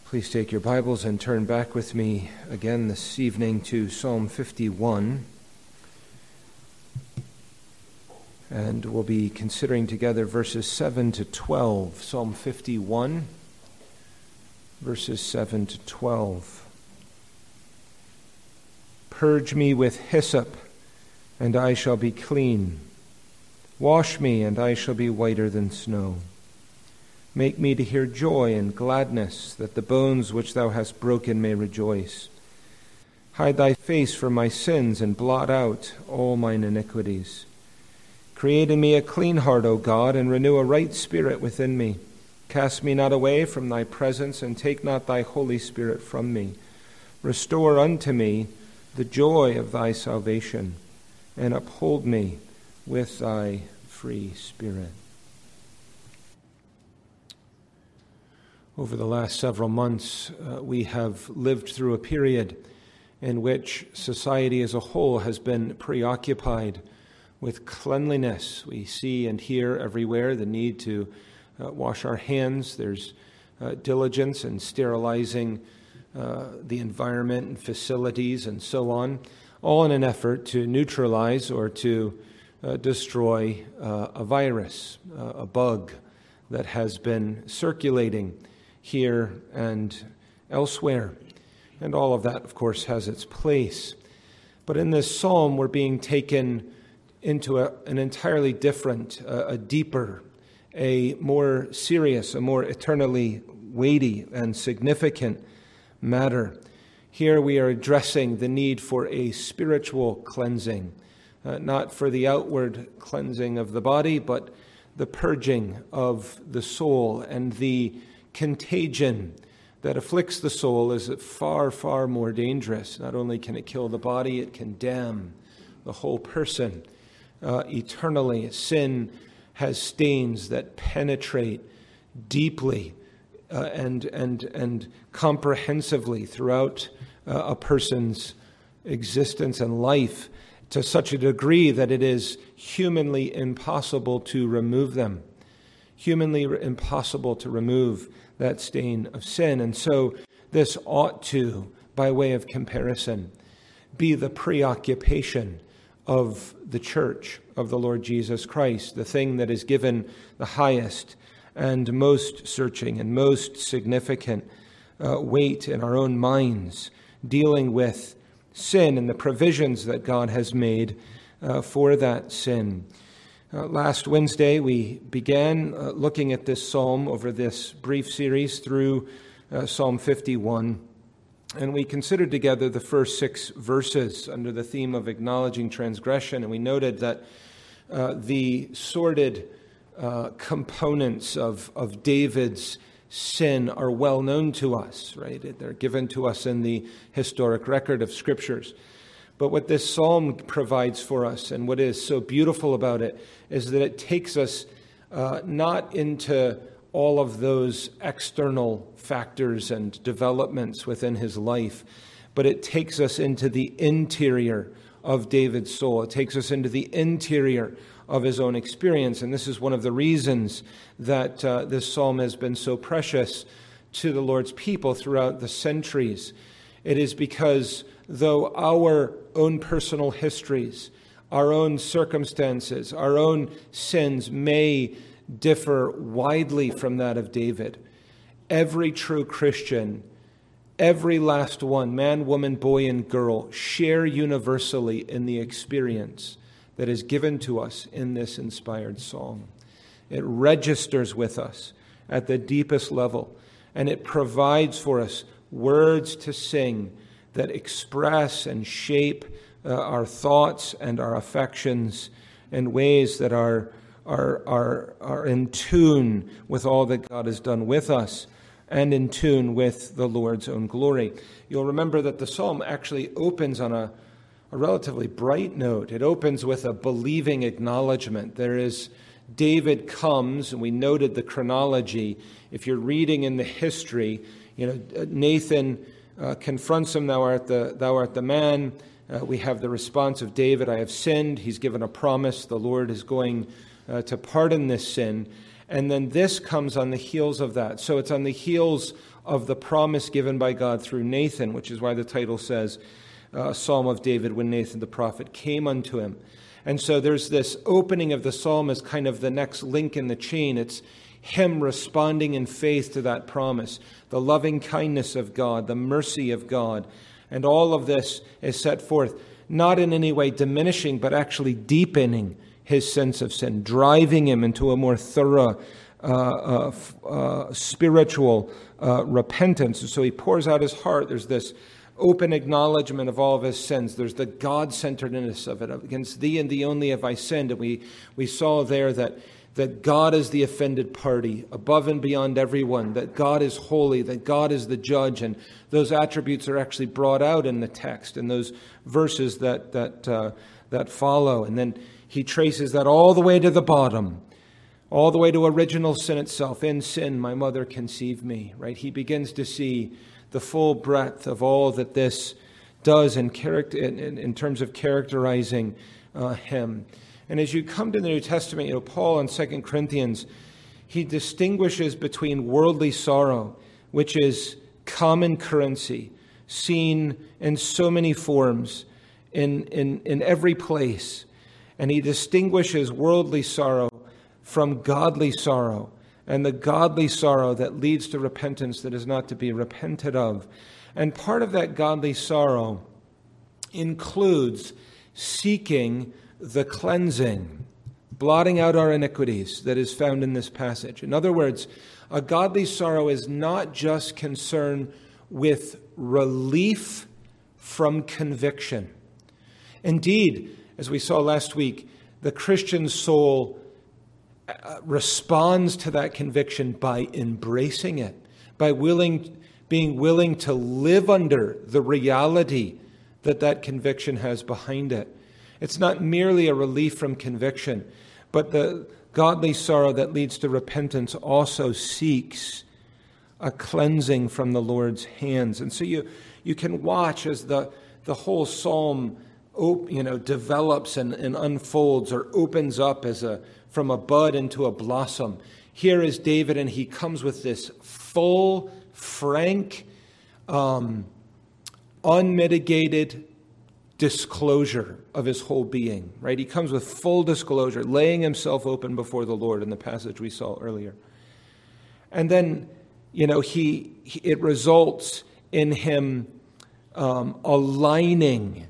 Please take your Bibles and turn back with me again this evening to Psalm 51. And we'll be considering together verses 7 to 12. Psalm 51, verses 7 to 12. Purge me with hyssop, and I shall be clean. Wash me, and I shall be whiter than snow. Make me to hear joy and gladness, that the bones which thou hast broken may rejoice. Hide thy face from my sins, and blot out all mine iniquities. Create in me a clean heart, O God, and renew a right spirit within me. Cast me not away from thy presence, and take not thy Holy Spirit from me. Restore unto me the joy of thy salvation, and uphold me with thy free spirit. Over the last several months, we have lived through a period in which society as a whole has been preoccupied with cleanliness. We see and hear everywhere the need to wash our hands. There's diligence in sterilizing the environment and facilities and so on, all in an effort to neutralize or to destroy a virus, a bug that has been circulating here and elsewhere. And all of that, of course, has its place. But in this psalm, we're being taken into an entirely different, a deeper, a more serious, a more eternally weighty and significant matter. Here we are addressing the need for a spiritual cleansing, not for the outward cleansing of the body, but the purging of the soul. And the contagion that afflicts the soul is far, far more dangerous. Not only can it kill the body, it can damn the whole person eternally. Sin has stains that penetrate deeply and comprehensively throughout a person's existence and life, to such a degree that it is humanly impossible to remove them. Humanly impossible to remove that stain of sin. And so this ought to, by way of comparison, be the preoccupation of the church of the Lord Jesus Christ, the thing that is given the highest and most searching and most significant weight in our own minds, dealing with sin and the provisions that God has made for that sin. Last Wednesday, we began looking at this psalm over this brief series through Psalm 51, and we considered together the first 6 verses under the theme of acknowledging transgression, and we noted that the sordid components of David's sin are well known to us, right? They're given to us in the historic record of Scriptures. But what this psalm provides for us, and what is so beautiful about it, is that it takes us not into all of those external factors and developments within his life, but it takes us into the interior of David's soul. It takes us into the interior of his own experience. And this is one of the reasons that this psalm has been so precious to the Lord's people throughout the centuries. It is because though our own personal histories, our own circumstances, our own sins may differ widely from that of David, every true Christian, every last one, man, woman, boy, and girl, share universally in the experience that is given to us in this inspired psalm. It registers with us at the deepest level, and it provides for us words to sing that express and shape our thoughts and our affections in ways that are in tune with all that God has done with us and in tune with the Lord's own glory. You'll remember that the psalm actually opens on a relatively bright note. It opens with a believing acknowledgement. David comes, and we noted the chronology. If you're reading in the history, Nathan confronts him, thou art the man. We have the response of David, I have sinned. He's given a promise. The Lord is going to pardon this sin. And then this comes on the heels of that. So it's on the heels of the promise given by God through Nathan, which is why the title says, Psalm of David, when Nathan the prophet came unto him. And so there's this opening of the psalm as kind of the next link in the chain. It's him responding in faith to that promise, the loving kindness of God, the mercy of God. And all of this is set forth, not in any way diminishing, but actually deepening his sense of sin, driving him into a more thorough spiritual repentance. And so he pours out his heart. There's this open acknowledgement of all of his sins. There's the God-centeredness of it. Against thee and thee only have I sinned. And we saw there that God is the offended party, above and beyond everyone, that God is holy, that God is the judge, and those attributes are actually brought out in the text, in those verses that follow. And then he traces that all the way to the bottom, all the way to original sin itself. In sin, my mother conceived me, right? He begins to see the full breadth of all that this does in terms of characterizing him. And as you come to the New Testament, Paul in 2 Corinthians, he distinguishes between worldly sorrow, which is common currency, seen in so many forms, in every place. And he distinguishes worldly sorrow from godly sorrow, and the godly sorrow that leads to repentance that is not to be repented of. And part of that godly sorrow includes seeking the cleansing, blotting out our iniquities that is found in this passage. In other words, a godly sorrow is not just concerned with relief from conviction. Indeed, as we saw last week, the Christian soul responds to that conviction by embracing it, by being willing to live under the reality that conviction has behind it. It's not merely a relief from conviction, but the godly sorrow that leads to repentance also seeks a cleansing from the Lord's hands. And so you can watch as the whole psalm develops and unfolds, or opens up from a bud into a blossom. Here is David, and he comes with this full, frank, unmitigated disclosure of his whole being, right? He comes with full disclosure, laying himself open before the Lord in the passage we saw earlier. And then, it results in him aligning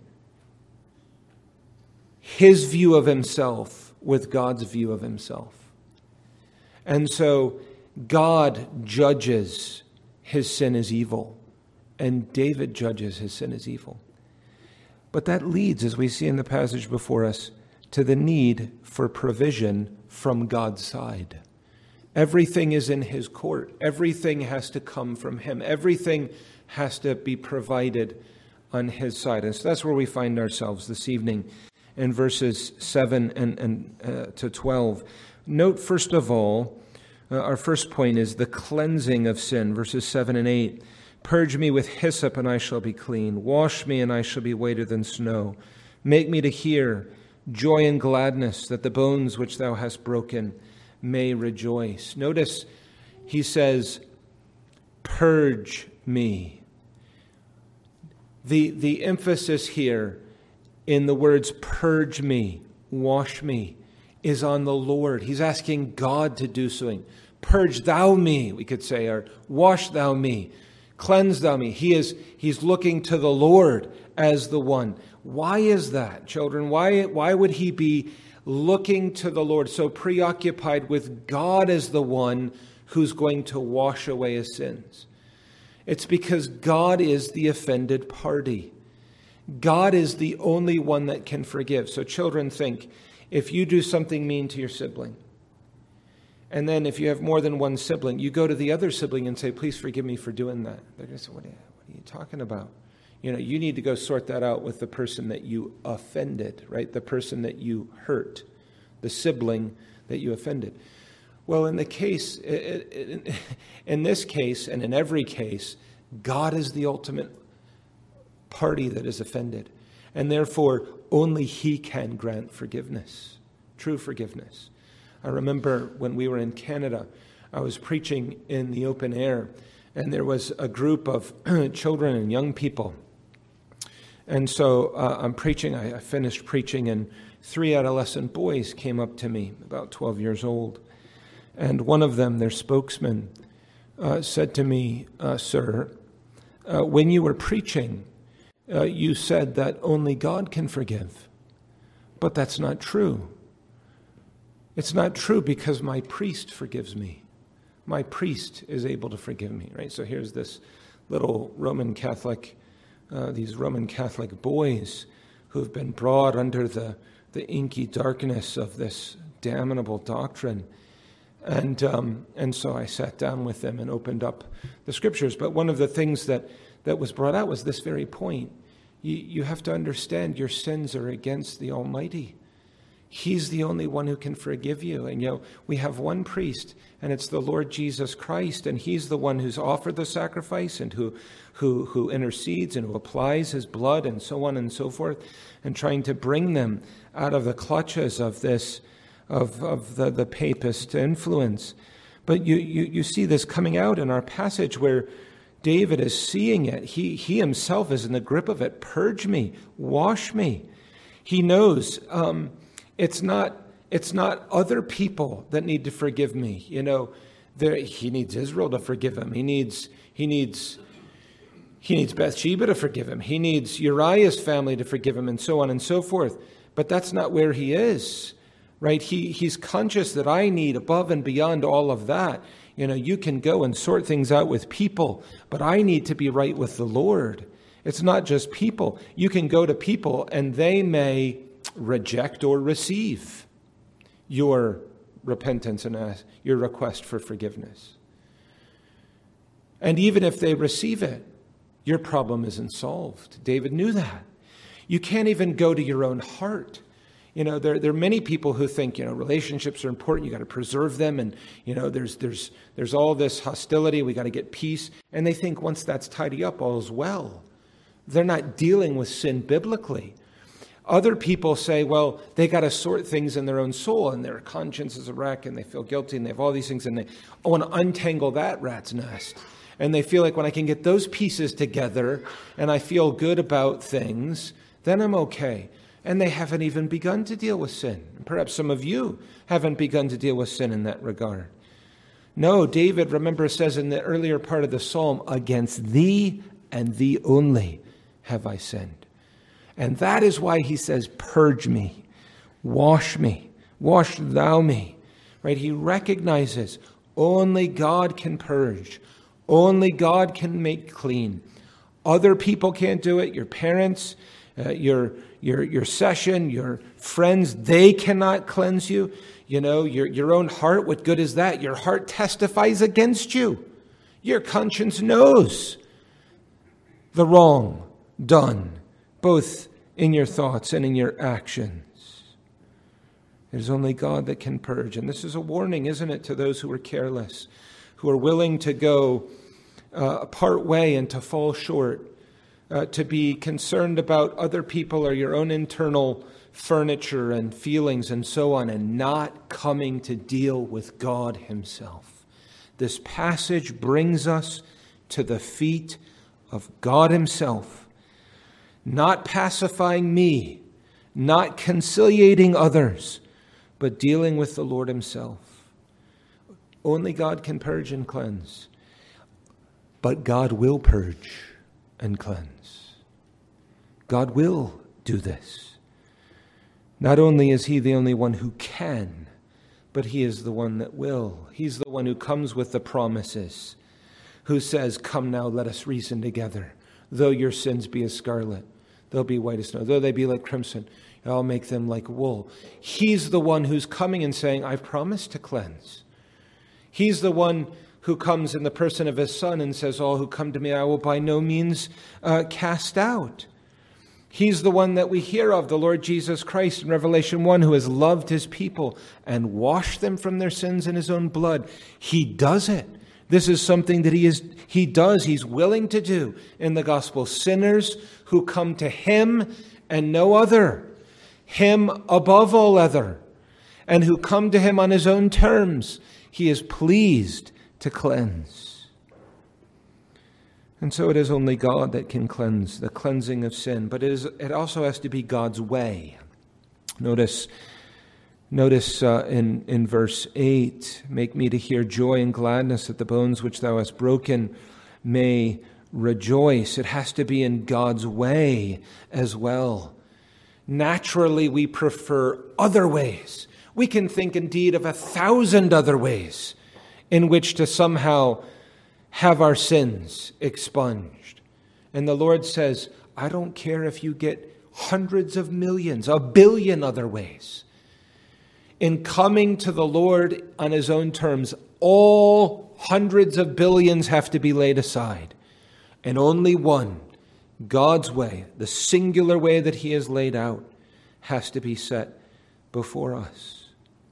his view of himself with God's view of himself. And so God judges his sin as evil, and David judges his sin as evil. But that leads, as we see in the passage before us, to the need for provision from God's side. Everything is in his court. Everything has to come from him. Everything has to be provided on his side. And so that's where we find ourselves this evening in verses 7 to 12. Note, first of all, our first point is the cleansing of sin, verses 7 and 8. Purge me with hyssop, and I shall be clean. Wash me, and I shall be whiter than snow. Make me to hear joy and gladness, that the bones which thou hast broken may rejoice. Notice he says, purge me. The emphasis here in the words purge me, wash me, is on the Lord. He's asking God to do something. Purge thou me, we could say, or wash thou me, cleanse thou me. He's looking to the Lord as the one. Why is that, children? Why would he be looking to the Lord, so preoccupied with God as the one who's going to wash away his sins? It's because God is the offended party. God is the only one that can forgive. So children, think, if you do something mean to your sibling, and then if you have more than one sibling, you go to the other sibling and say, please forgive me for doing that. They're going to say, what are you talking about? You need to go sort that out with the person that you offended, right? The person that you hurt, the sibling that you offended. Well, in this case, and in every case, God is the ultimate party that is offended. And therefore, only he can grant forgiveness, true forgiveness. I remember when we were in Canada, I was preaching in the open air, and there was a group of children and young people. And so I'm preaching, I finished preaching, and 3 adolescent boys came up to me, about 12 years old. And one of them, their spokesman, said to me, "Sir, when you were preaching, you said that only God can forgive. But that's not true. It's not true because my priest forgives me. My priest is able to forgive me," right? So here's this little Roman Catholic, these Roman Catholic boys who've been brought under the inky darkness of this damnable doctrine. And so I sat down with them and opened up the scriptures. But one of the things that was brought out was this very point. You have to understand your sins are against the Almighty. He's the only one who can forgive you. And we have one priest, and it's the Lord Jesus Christ, and he's the one who's offered the sacrifice and who intercedes and who applies his blood and so on and so forth, and trying to bring them out of the clutches of this of the papist influence. But you see this coming out in our passage where David is seeing it. He himself is in the grip of it. Purge me, wash me. He knows it's not other people that need to forgive me. He needs Israel to forgive him. He needs Bathsheba to forgive him. He needs Uriah's family to forgive him, and so on and so forth. But that's not where he is, right? He's conscious that I need, above and beyond all of that. You can go and sort things out with people, but I need to be right with the Lord. It's not just people. You can go to people and they may reject or receive your repentance and your request for forgiveness. And even if they receive it, your problem isn't solved. David knew that. You can't even go to your own heart. There are many people who think, relationships are important. You got to preserve them. And, there's all this hostility. We got to get peace. And they think once that's tidy up, all is well. They're not dealing with sin biblically. Other people say, well, they got to sort things in their own soul, and their conscience is a wreck, and they feel guilty, and they have all these things, and they want to untangle that rat's nest. And they feel like when I can get those pieces together and I feel good about things, then I'm okay. And they haven't even begun to deal with sin. Perhaps some of you haven't begun to deal with sin in that regard. No, David, remember, says in the earlier part of the psalm, against thee and thee only have I sinned. And that is why he says, purge me, wash thou me. Right? He recognizes only God can purge. Only God can make clean. Other people can't do it. Your parents, your session, your friends, they cannot cleanse you. Your own heart, what good is that? Your heart testifies against you. Your conscience knows the wrong done, both in your thoughts and in your actions. It is only God that can purge. And this is a warning, isn't it, to those who are careless, who are willing to go part way and to fall short, to be concerned about other people or your own internal furniture and feelings and so on, and not coming to deal with God himself. This passage brings us to the feet of God himself, not pacifying me, not conciliating others, but dealing with the Lord himself. Only God can purge and cleanse, but God will purge and cleanse. God will do this. Not only is he the only one who can, but he is the one that will. He's the one who comes with the promises, who says, come now, let us reason together. Though your sins be as scarlet, they'll be white as snow. Though they be like crimson, I'll make them like wool. He's the one who's coming and saying, I've promised to cleanse. He's the one who comes in the person of his Son and says, all who come to me I will by no means cast out. He's the one that we hear of, the Lord Jesus Christ in Revelation 1, who has loved his people and washed them from their sins in his own blood. He does it. This is something that he does, he's willing to do in the gospel. Sinners who come to him and no other, him above all other. and who come to him on his own terms, he is pleased to cleanse. And so it is only God that can cleanse, the cleansing of sin, but it also has to be God's way. Notice in verse 8, make me to hear joy and gladness that the bones which thou hast broken may rejoice. It has to be in God's way as well. Naturally, we prefer other ways. We can think indeed of 1,000 other ways in which to somehow have our sins expunged. And the Lord says, I don't care if you get hundreds of millions, 1 billion other ways. In coming to the Lord on his own terms, all hundreds of billions have to be laid aside. And only one, God's way, the singular way that he has laid out, has to be set before us.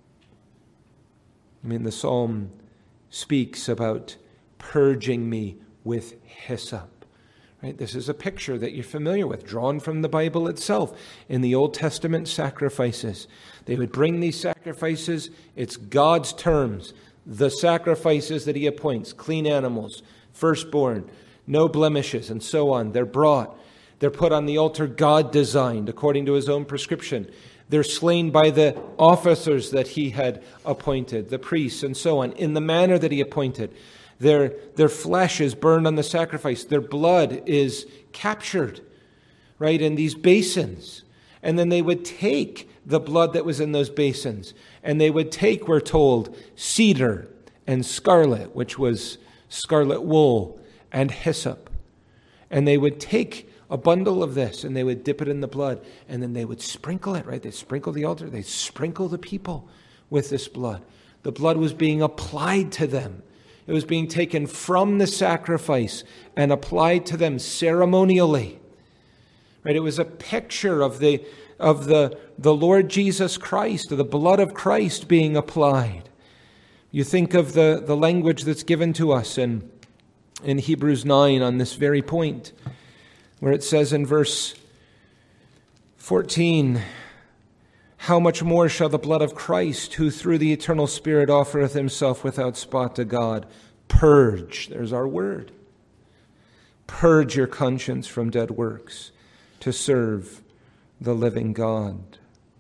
I mean, the psalm speaks about purging me with hyssop. Right? This is a picture that you're familiar with, drawn from the Bible itself. In the Old Testament sacrifices, they would bring these sacrifices. It's God's terms, the sacrifices that he appoints, clean animals, firstborn, no blemishes, and so on. They're brought. They're put on the altar God designed according to his own prescription. They're slain by the officers that he had appointed, the priests, and so on, in the manner that he appointed. Their flesh is burned on the sacrifice. Their blood is captured, right, in these basins. And then they would take the blood that was in those basins, and they would take, we're told, cedar and scarlet, which was scarlet wool, and hyssop. And they would take a bundle of this, and they would dip it in the blood, and then they would sprinkle it, right? They'd sprinkle the altar. They'd sprinkle the people with this blood. The blood was being applied to them. It was being taken from the sacrifice and applied to them ceremonially. Right? It was a picture of the Lord Jesus Christ, of the blood of Christ being applied. You think of the language that's given to us in Hebrews 9 on this very point, where it says in verse 14, how much more shall the blood of Christ, who through the eternal Spirit offereth himself without spot to God, purge, there's our word, purge your conscience from dead works to serve the living God.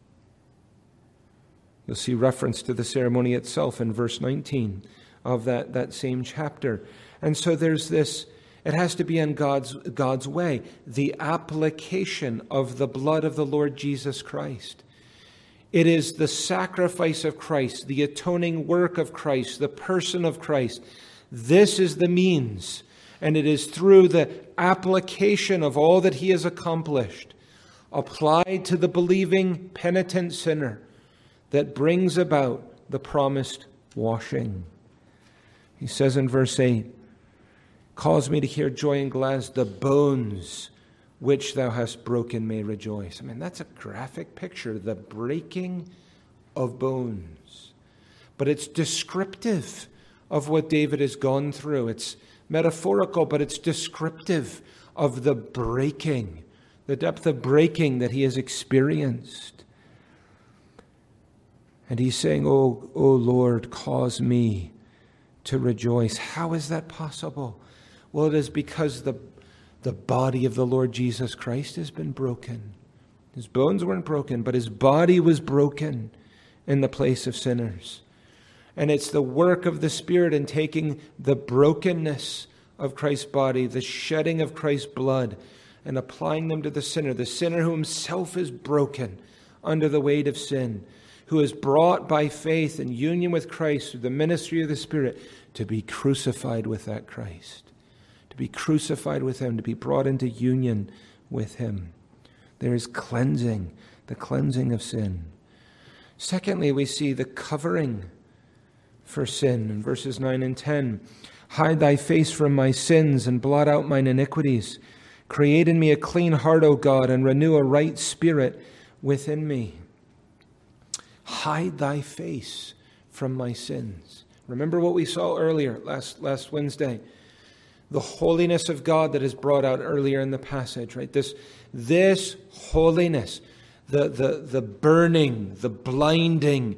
You'll see reference to the ceremony itself in verse 19 of that same chapter. And so there's this, it has to be in God's way, the application of the blood of the Lord Jesus Christ. It is the sacrifice of Christ, the atoning work of Christ, the person of Christ. This is the means, and it is through the application of all that he has accomplished, applied to the believing penitent sinner, that brings about the promised washing. He says in verse 8, cause me to hear joy and gladness, the bones which thou hast broken may rejoice. I mean, that's a graphic picture, the breaking of bones. But it's descriptive of what David has gone through. It's metaphorical, but it's descriptive of the breaking, the depth of breaking that he has experienced. And he's saying, oh Lord, cause me to rejoice. How is that possible? Well, it is because the body of the Lord Jesus Christ has been broken. His bones weren't broken, but his body was broken in the place of sinners. And it's the work of the Spirit in taking the brokenness of Christ's body, the shedding of Christ's blood, and applying them to the sinner who himself is broken under the weight of sin, who is brought by faith and union with Christ through the ministry of the Spirit to be crucified with that Christ. To be crucified with him, to be brought into union with him. There is cleansing, the cleansing of sin. Secondly, we see the covering for sin in verses 9 and 10. Hide thy face from my sins and blot out mine iniquities. Create in me a clean heart, O God, and renew a right spirit within me. Hide thy face from my sins. Remember what we saw earlier, last Wednesday. The holiness of God that is brought out earlier in the passage, right? This holiness, the burning, the blinding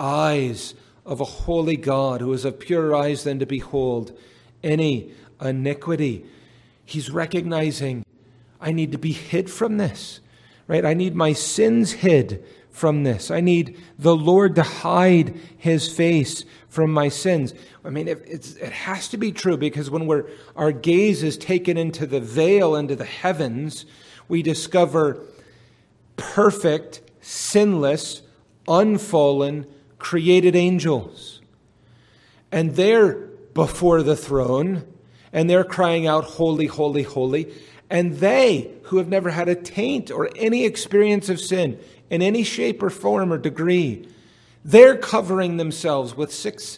eyes of a holy God who is of purer eyes than to behold any iniquity. He's recognizing, I need to be hid from this, right? I need my sins hid from this. I need the Lord to hide his face from my sins. I mean, it has to be true, because when our gaze is taken into the veil, into the heavens, we discover perfect, sinless, unfallen, created angels. And they're before the throne, and they're crying out, holy, holy, holy. And they, who have never had a taint or any experience of sin in any shape or form or degree, they're covering themselves with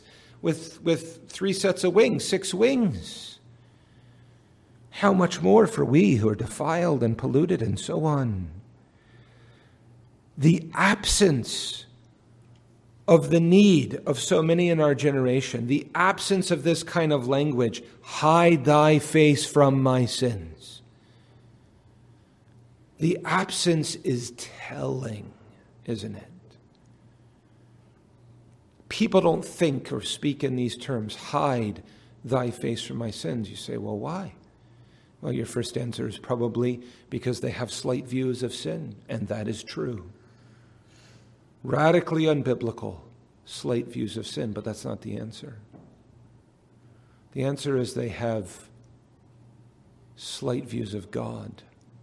3 sets of wings, 6 wings. How much more for we who are defiled and polluted and so on. The absence of the need of so many in our generation, the absence of this kind of language, hide thy face from my sins. The absence is telling, isn't it? People don't think or speak in these terms, hide thy face from my sins. You say, well, why? Well, your first answer is probably because they have slight views of sin, and that is true. Radically unbiblical, slight views of sin, but that's not the answer. The answer is they have slight views of God.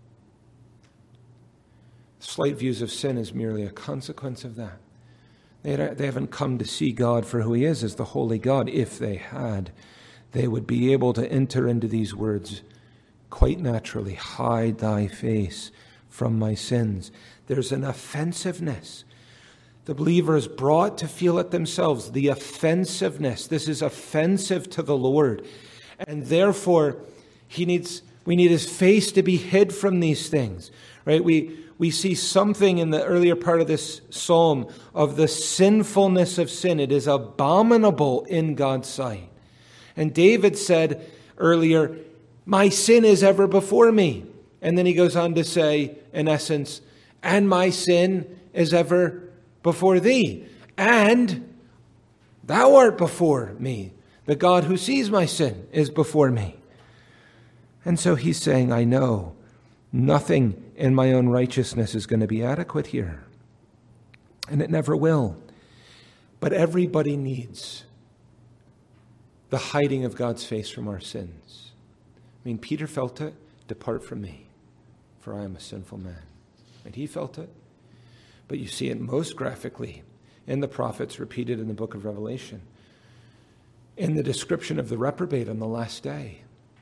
Slight views of sin is merely a consequence of that. They haven't come to see God for who he is as the holy God. If they had, they would be able to enter into these words quite naturally. Hide thy face from my sins. There's an offensiveness. The believer is brought to feel it themselves. The offensiveness. This is offensive to the Lord. And therefore, we need his face to be hid from these things. Right? We see something in the earlier part of this psalm of the sinfulness of sin. It is abominable in God's sight. And David said earlier, my sin is ever before me. And then he goes on to say, in essence, and my sin is ever before thee. And thou art before me. The God who sees my sin is before me. And so he's saying, I know nothing in my own righteousness is going to be adequate here. And it never will. But everybody needs the hiding of God's face from our sins. I mean, Peter felt it. Depart from me, for I am a sinful man. And he felt it. But you see it most graphically in the prophets, repeated in the book of Revelation, in the description of the reprobate on the last day,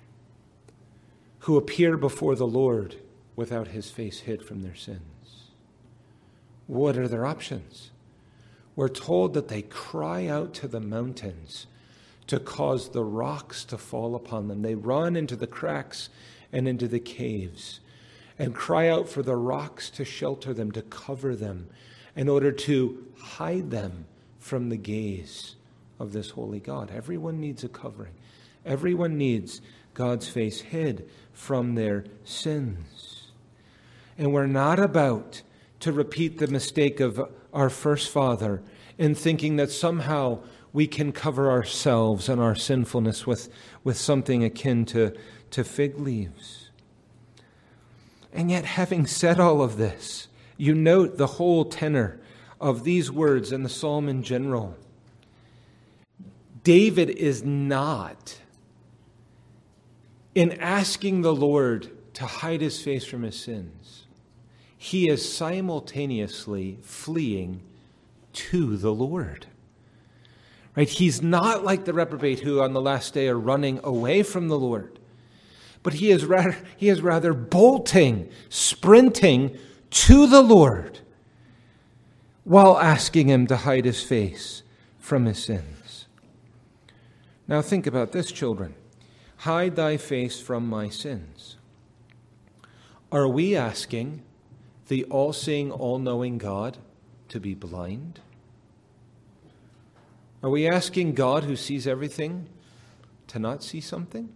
who appear before the Lord without his face hid from their sins. What are their options? We're told that they cry out to the mountains to cause the rocks to fall upon them. They run into the cracks and into the caves and cry out for the rocks to shelter them, to cover them, in order to hide them from the gaze of this holy God. Everyone needs a covering. Everyone needs God's face hid from their sins. And we're not about to repeat the mistake of our first father in thinking that somehow we can cover ourselves and our sinfulness with something akin to fig leaves. And yet, having said all of this, you note the whole tenor of these words and the psalm in general. David is not, in asking the Lord to hide his face from his sins, he is simultaneously fleeing to the Lord. Right? He's not like the reprobate who on the last day are running away from the Lord. But he is rather bolting, sprinting to the Lord while asking him to hide his face from his sins. Now think about this, children. Hide thy face from my sins. Are we asking the all-seeing, all-knowing God to be blind? Are we asking God, who sees everything, to not see something?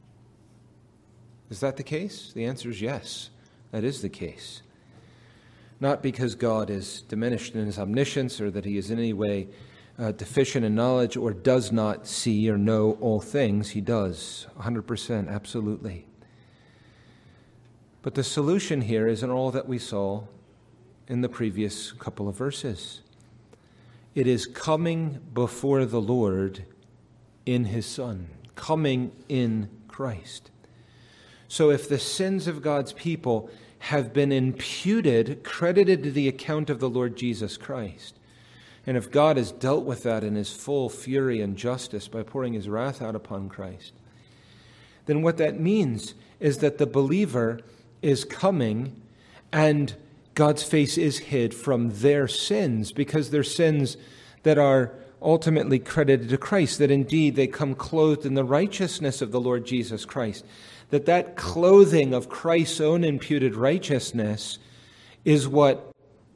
Is that the case? The answer is yes, that is the case. not because God is diminished in his omniscience or that he is in any way deficient in knowledge or does not see or know all things. He does, 100%, absolutely. But the solution here is in all that we saw in the previous couple of verses. It is coming before the Lord in his Son, coming in Christ. So if the sins of God's people have been imputed, credited to the account of the Lord Jesus Christ, and if God has dealt with that in his full fury and justice by pouring his wrath out upon Christ, then what that means is that the believer is coming and God's face is hid from their sins, because they're sins that are ultimately credited to Christ, that indeed they come clothed in the righteousness of the Lord Jesus Christ, that clothing of Christ's own imputed righteousness is what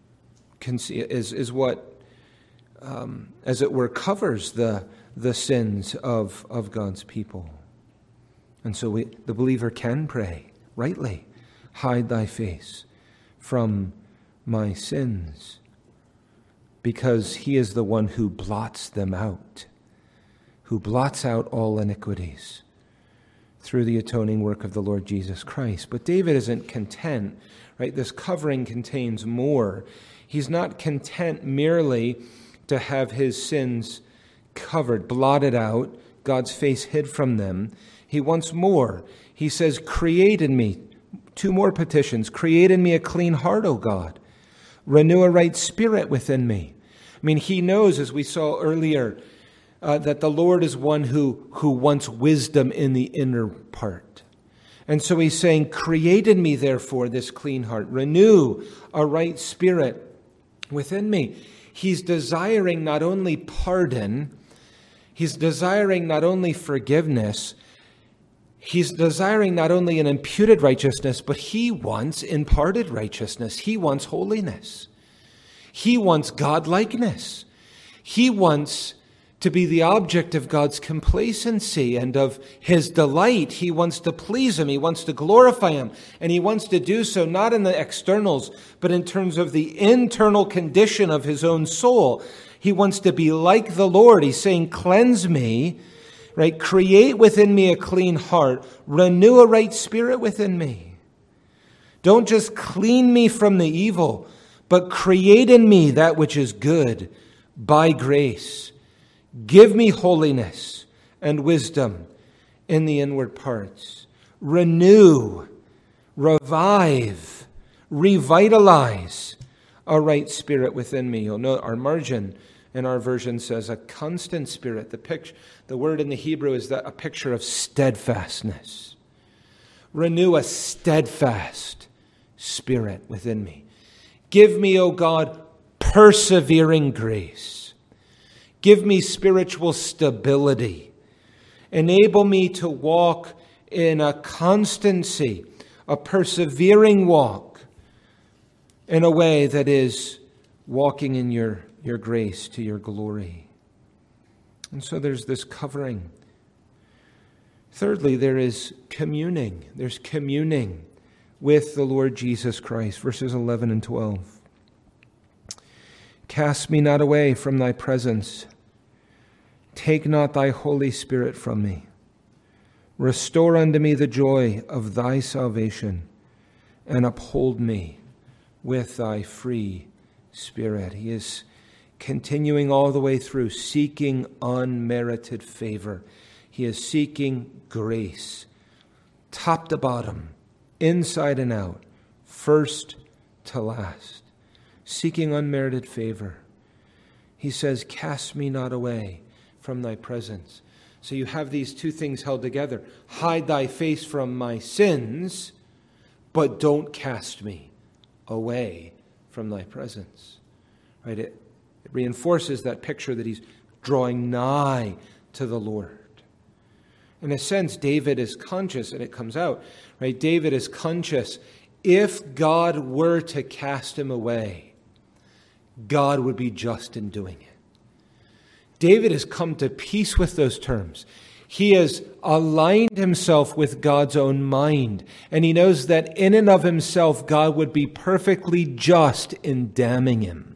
as it were, covers the sins of God's people. And so the believer can pray rightly, hide thy face from my sins, because he is the one who blots them out, who blots out all iniquities through the atoning work of the Lord Jesus Christ. But David isn't content, right? This covering contains more. He's not content merely to have his sins covered, blotted out, God's face hid from them. He wants more. He says, create in me, 2 more petitions, create in me a clean heart, O God. Renew a right spirit within me. I mean, he knows, as we saw earlier, that the Lord is one who wants wisdom in the inner part. And so he's saying, create in me, therefore, this clean heart. Renew a right spirit within me. He's desiring not only pardon, he's desiring not only forgiveness, he's desiring not only an imputed righteousness, but he wants imparted righteousness. He wants holiness. He wants godlikeness. He wants to be the object of God's complacency and of his delight. He wants to please him. He wants to glorify him. And he wants to do so not in the externals, but in terms of the internal condition of his own soul. He wants to be like the Lord. He's saying, cleanse me, right? Create within me a clean heart. Renew a right spirit within me. Don't just clean me from the evil, but create in me that which is good by grace. Give me holiness and wisdom in the inward parts. Renew, revive, revitalize a right spirit within me. You'll note our margin in our version says a constant spirit. The word in the Hebrew is a picture of steadfastness. Renew a steadfast spirit within me. Give me, O God, persevering grace. Give me spiritual stability. Enable me to walk in a constancy, a persevering walk, in a way that is walking in your grace to your glory. And so there's this covering. Thirdly, there is communing. There's communing with the Lord Jesus Christ. Verses 11 and 12. Cast me not away from thy presence. Take not thy Holy Spirit from me. Restore unto me the joy of thy salvation, and uphold me with thy free spirit. He is continuing all the way through, seeking unmerited favor. He is seeking grace, top to bottom, inside and out, first to last, seeking unmerited favor. He says, cast me not away from thy presence. So you have these 2 things held together. Hide thy face from my sins, but don't cast me away from thy presence. Right? It reinforces that picture that he's drawing nigh to the Lord. In a sense, David is conscious, and it comes out, right? David is conscious. If God were to cast him away, God would be just in doing it. David has come to peace with those terms. He has aligned himself with God's own mind, and he knows that in and of himself, God would be perfectly just in damning him.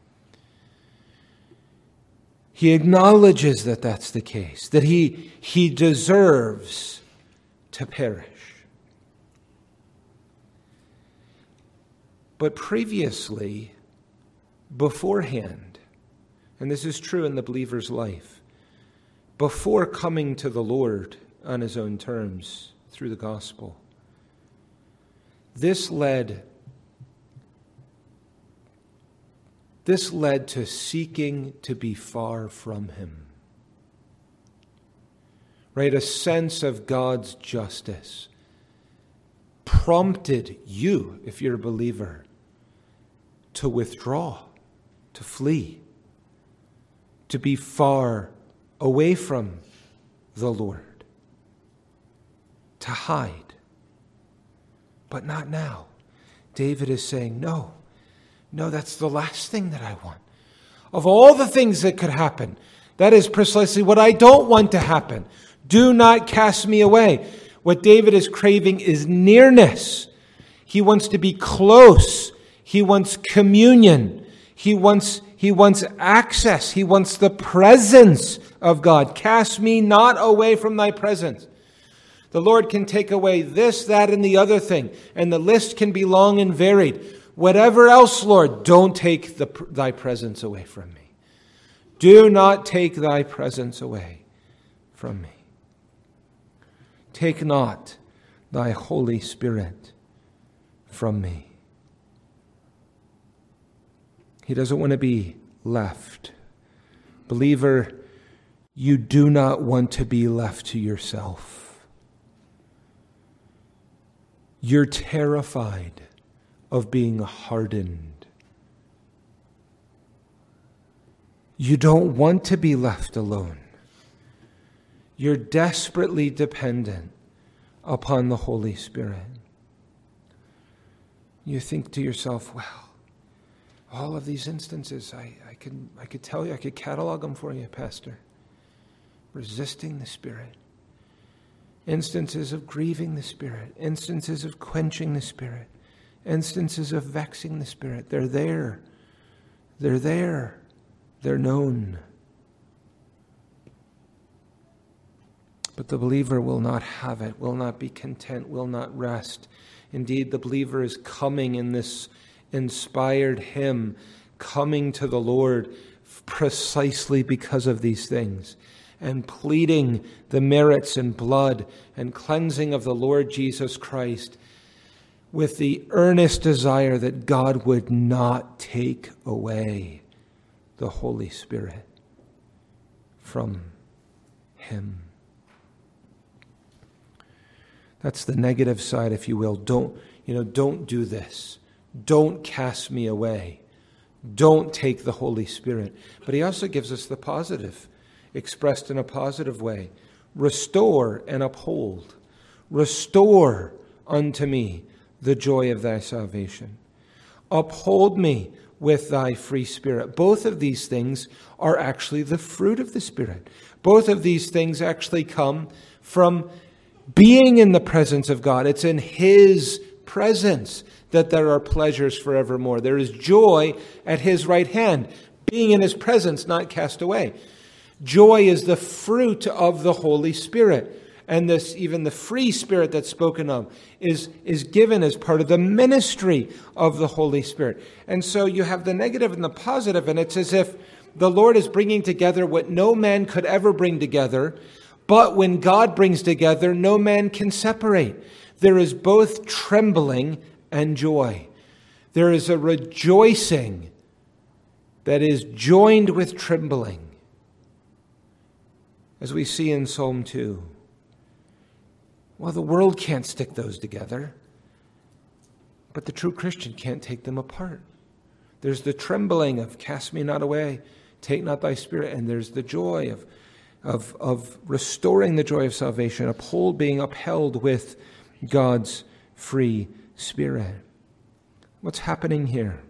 He acknowledges that that's the case, that he deserves to perish. But previously, beforehand, and this is true in the believer's life, before coming to the Lord on his own terms through the gospel, this led to seeking to be far from him. Right? A sense of God's justice prompted you, if you're a believer, to withdraw, to flee, to be far away from the Lord, to hide. But not now. David is saying, no, that's the last thing that I want. Of all the things that could happen, that is precisely what I don't want to happen. Do not cast me away. What David is craving is nearness. He wants to be close. He wants communion. He wants access. He wants the presence of God. Cast me not away from thy presence. The Lord can take away this, that, and the other thing, and the list can be long and varied. Whatever else, Lord, don't take thy presence away from me. Do not take thy presence away from me. Take not thy Holy Spirit from me. He doesn't want to be left. Believer, you do not want to be left to yourself. You're terrified of being hardened. You don't want to be left alone. You're desperately dependent upon the Holy Spirit. You think to yourself, well, all of these instances, I could tell you, I could catalog them for you, Pastor. Resisting the Spirit. Instances of grieving the Spirit. Instances of quenching the Spirit. Instances of vexing the Spirit. They're there. They're there. They're known. But the believer will not have it, will not be content, will not rest. Indeed, the believer is coming in this inspired hymn, coming to the Lord precisely because of these things, and pleading the merits and blood and cleansing of the Lord Jesus Christ with the earnest desire that God would not take away the Holy Spirit from him. That's the negative side, if you will. Don't do this. Don't cast me away. Don't take the Holy Spirit. But he also gives us the positive, expressed in a positive way. Restore and uphold. Restore unto me the joy of thy salvation. Uphold me with thy free spirit. Both of these things are actually the fruit of the Spirit. Both of these things actually come from being in the presence of God. It's in his presence that there are pleasures forevermore. There is joy at his right hand, being in his presence, not cast away. Joy is the fruit of the Holy Spirit. And this, even the free spirit that's spoken of, is given as part of the ministry of the Holy Spirit. And so you have the negative and the positive, and it's as if the Lord is bringing together what no man could ever bring together. But when God brings together, no man can separate. There is both trembling and joy. There is a rejoicing that is joined with trembling, as we see in Psalm 2. Well, the world can't stick those together, but the true Christian can't take them apart. There's the trembling of cast me not away, take not thy spirit, and there's the joy of restoring the joy of salvation, being upheld with God's free Spirit. What's happening here?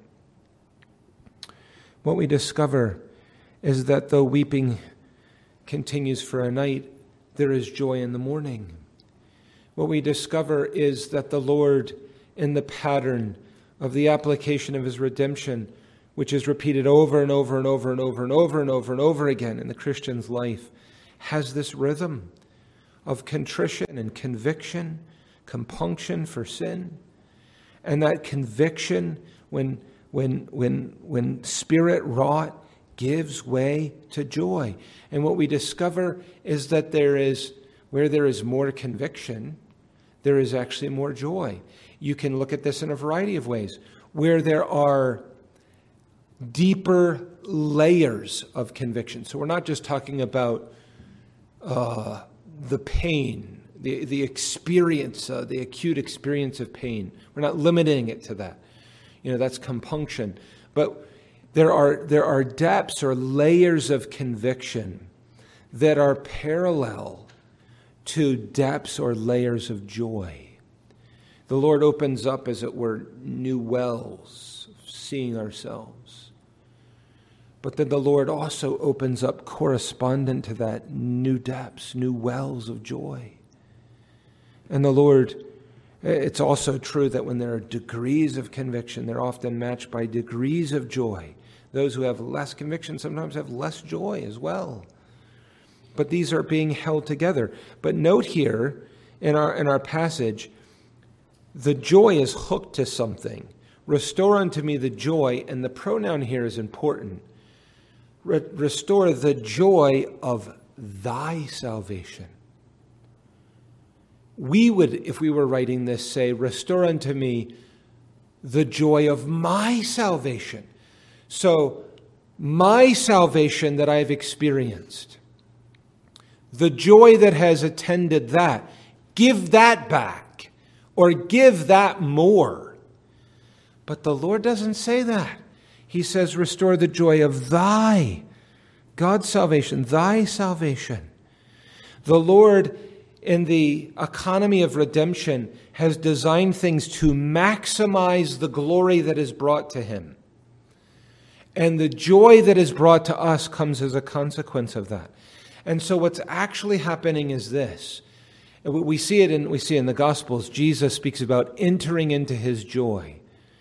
What we discover is that though weeping continues for a night, there is joy in the morning. What we discover is that the Lord, in the pattern of the application of his redemption, which is repeated over and over and over and over and over and over and over again in the Christian's life, has this rhythm of contrition and conviction, compunction for sin. And that conviction, when spirit wrought, gives way to joy. And what we discover is that where there is more conviction, there is actually more joy. You can look at this in a variety of ways. Where there are deeper layers of conviction. So we're not just talking about the pain, the experience, the acute experience of pain. We're not limiting it to that. That's compunction. But there are depths or layers of conviction that are parallel to depths or layers of joy. The Lord opens up, as it were, new wells of seeing ourselves. But then the Lord also opens up, correspondent to that, new depths, new wells of joy. And the Lord, it's also true that when there are degrees of conviction, they're often matched by degrees of joy. Those who have less conviction sometimes have less joy as well. But these are being held together. But note here in our passage, the joy is hooked to something. Restore unto me the joy, and the pronoun here is important. Restore the joy of thy salvation. We would, if we were writing this, say, restore unto me the joy of my salvation. So, my salvation that I've experienced, the joy that has attended that, give that back, or give that more. But the Lord doesn't say that. He says, restore the joy of thy, God's salvation, thy salvation. The Lord, in the economy of redemption, has designed things to maximize the glory that is brought to him. And the joy that is brought to us comes as a consequence of that. And so what's actually happening is this. We see it in the Gospels. Jesus speaks about entering into his joy.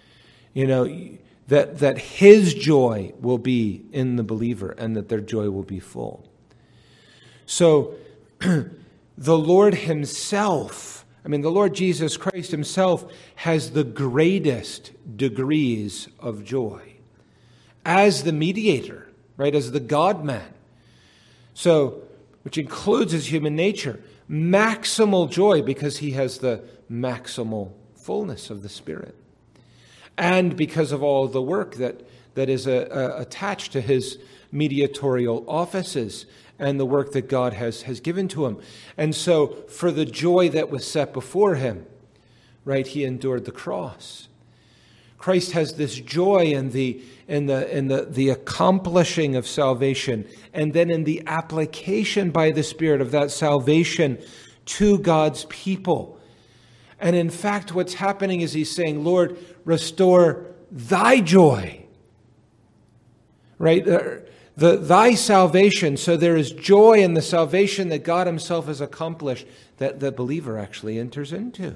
That his joy will be in the believer and that their joy will be full. So the Lord himself, the Lord Jesus Christ himself has the greatest degrees of joy as the mediator, right, as the God-man. So, which includes his human nature, maximal joy because he has the maximal fullness of the Spirit. And because of all the work that is attached to his mediatorial offices and the work that God has given to him. And so for the joy that was set before him, right, he endured the cross. Christ has this joy in the accomplishing of salvation, and then in the application by the Spirit of that salvation to God's people. And in fact, what's happening is he's saying, Lord, restore thy joy. Right? Thy salvation. So there is joy in the salvation that God himself has accomplished that the believer actually enters into.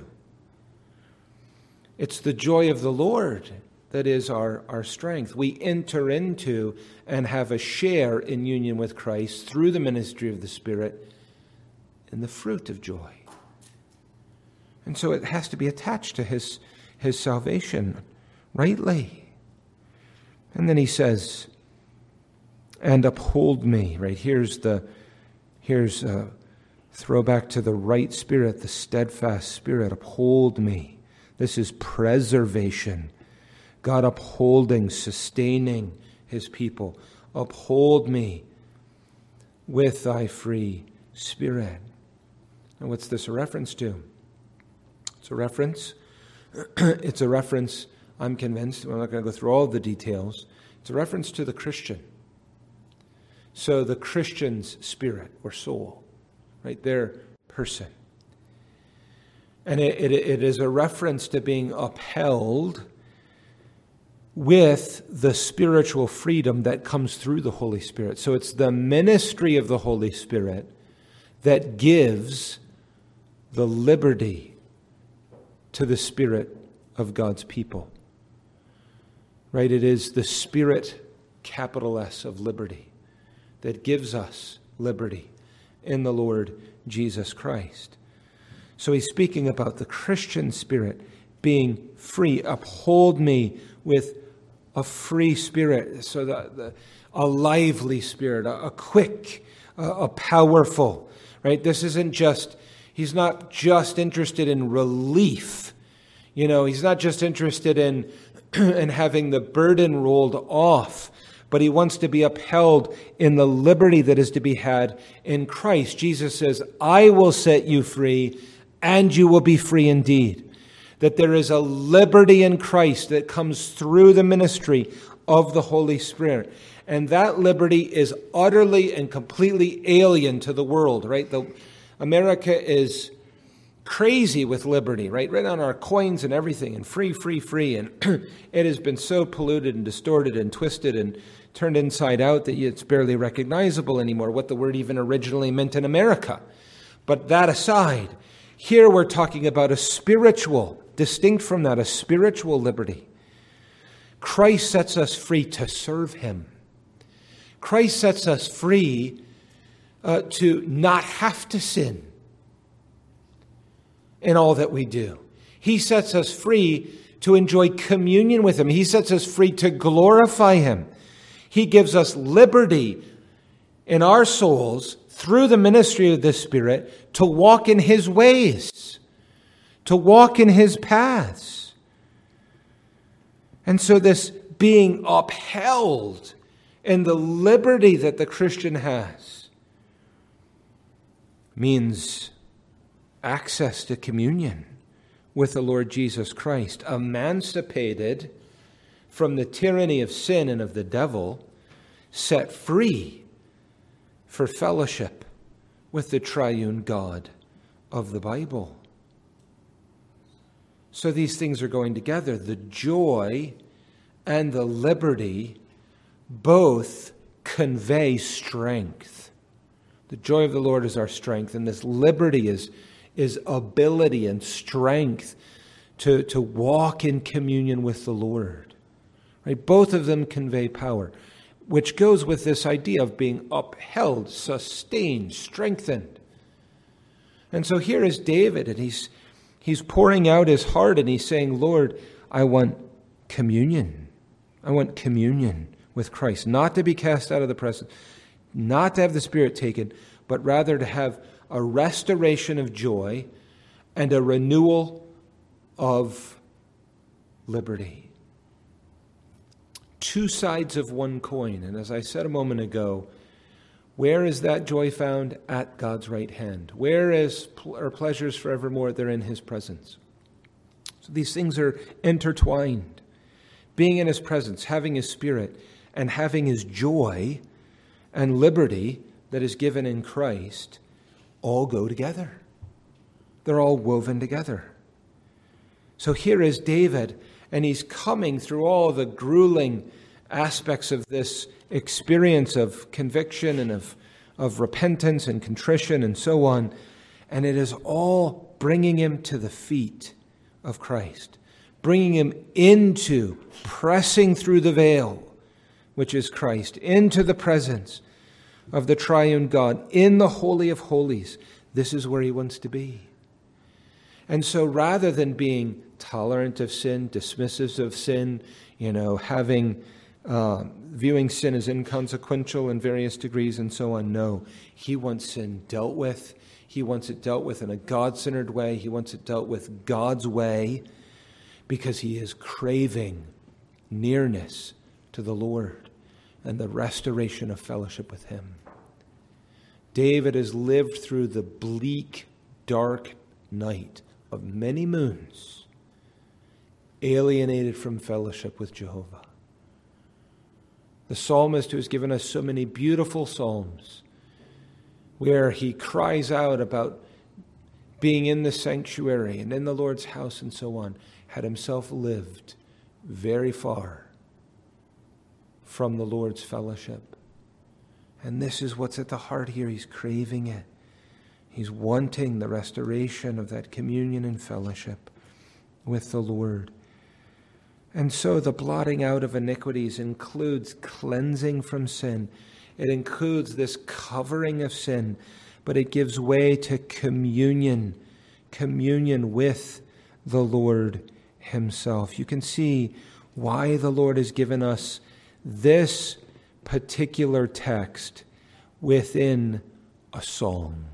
It's the joy of the Lord that is our strength. We enter into and have a share in union with Christ through the ministry of the Spirit in the fruit of joy. And so it has to be attached to his salvation rightly. And then he says, and uphold me, right? Here's a throwback to the right spirit, the steadfast spirit. Uphold me. This is preservation. God upholding, sustaining his people. Uphold me with thy free spirit. And what's this a reference to? It's a reference, I'm convinced, I'm not going to go through all the details. It's a reference to the Christian. So the Christian's spirit or soul, right, their person. And it is a reference to being upheld with the spiritual freedom that comes through the Holy Spirit. So it's the ministry of the Holy Spirit that gives the liberty to the Spirit of God's people. Right? It is the Spirit, capital S, of liberty that gives us liberty in the Lord Jesus Christ. So he's speaking about the Christian spirit being free. Uphold me with a free spirit, so that a lively spirit, a quick, a powerful, right? This isn't just, he's not just interested in relief. He's not just interested in having the burden rolled off, but he wants to be upheld in the liberty that is to be had in Christ. Jesus says, I will set you free, and you will be free indeed. That there is a liberty in Christ that comes through the ministry of the Holy Spirit. And that liberty is utterly and completely alien to the world, right? America is crazy with liberty, right? Right on our coins and everything, and free, free, free. And it has been so polluted and distorted and twisted and turned inside out that it's barely recognizable anymore what the word even originally meant in America. But that aside, here we're talking about a spiritual, distinct from that, a spiritual liberty. Christ sets us free to serve him. Christ sets us free to not have to sin in all that we do. He sets us free to enjoy communion with him. He sets us free to glorify him. He gives us liberty in our souls through the ministry of the Spirit to walk in his ways, to walk in his paths. And so this being upheld in the liberty that the Christian has means access to communion with the Lord Jesus Christ, emancipated from the tyranny of sin and of the devil, set free for fellowship with the triune God of the Bible. So these things are going together. The joy and the liberty both convey strength. The joy of the Lord is our strength, and this liberty is ability and strength to walk in communion with the Lord. Right? Both of them convey power, which goes with this idea of being upheld, sustained, strengthened. And so here is David, and he's pouring out his heart, and he's saying, Lord, I want communion. I want communion with Christ, not to be cast out of the presence, not to have the Spirit taken, but rather to have a restoration of joy and a renewal of liberty. Two sides of one coin. And as I said a moment ago, where is that joy found? At God's right hand. Where are pleasures forevermore? They're in his presence. So these things are intertwined. Being in his presence, having his Spirit, and having his joy and liberty that is given in Christ all go together. They're all woven together. So here is David, and he's coming through all the grueling aspects of this experience of conviction and of repentance and contrition and so on. And it is all bringing him to the feet of Christ, bringing him into, pressing through the veil, which is Christ, into the presence of the triune God, in the Holy of Holies. This is where he wants to be. And so rather than being tolerant of sin, dismissive of sin, viewing sin as inconsequential in various degrees and so on, no. He wants sin dealt with. He wants it dealt with in a God-centered way. He wants it dealt with God's way, because he is craving nearness to the Lord and the restoration of fellowship with him. David has lived through the bleak, dark night of many moons, alienated from fellowship with Jehovah. The psalmist who has given us so many beautiful psalms where he cries out about being in the sanctuary and in the Lord's house and so on, had himself lived very far from the Lord's fellowship. And this is what's at the heart here. He's craving it. He's wanting the restoration of that communion and fellowship with the Lord. And so the blotting out of iniquities includes cleansing from sin. It includes this covering of sin, but it gives way to communion with the Lord himself. You can see why the Lord has given us this particular text within a song.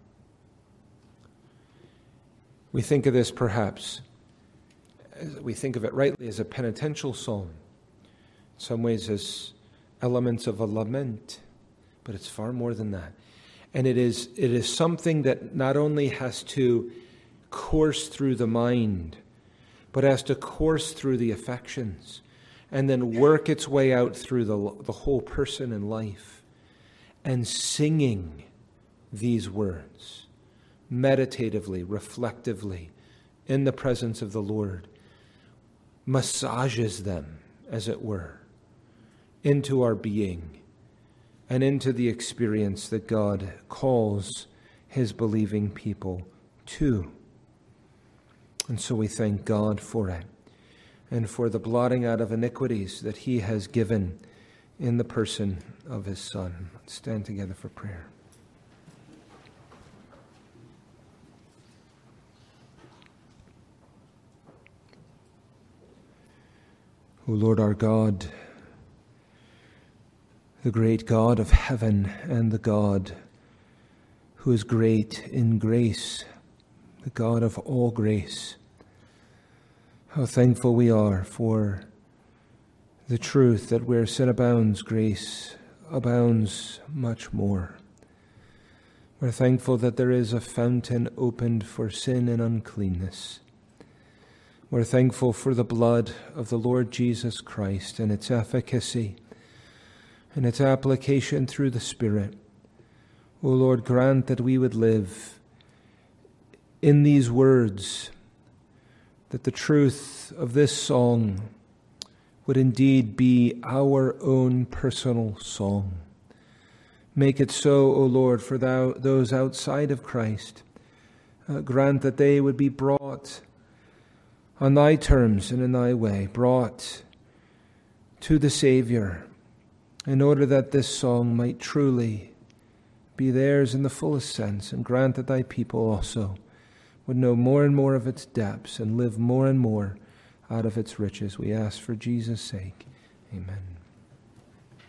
We think of this perhaps, we think of it rightly as a penitential psalm, in some ways as elements of a lament, but it's far more than that. And it is something that not only has to course through the mind, but has to course through the affections and then work its way out through the whole person and life. And singing these words meditatively, reflectively, in the presence of the Lord, massages them, as it were, into our being and into the experience that God calls his believing people to. And so we thank God for it and for the blotting out of iniquities that he has given in the person of his Son. Let's stand together for prayer. O Lord our God, the great God of heaven and the God who is great in grace, the God of all grace, how thankful we are for the truth that where sin abounds, grace abounds much more. We're thankful that there is a fountain opened for sin and uncleanness. We're thankful for the blood of the Lord Jesus Christ and its efficacy and its application through the Spirit. O Lord, grant that we would live in these words, that the truth of this song would indeed be our own personal song. Make it so, O Lord, for those outside of Christ. Grant that they would be brought on thy terms and in thy way, brought to the Savior, in order that this song might truly be theirs in the fullest sense, and grant that thy people also would know more and more of its depths and live more and more out of its riches. We ask for Jesus' sake. Amen.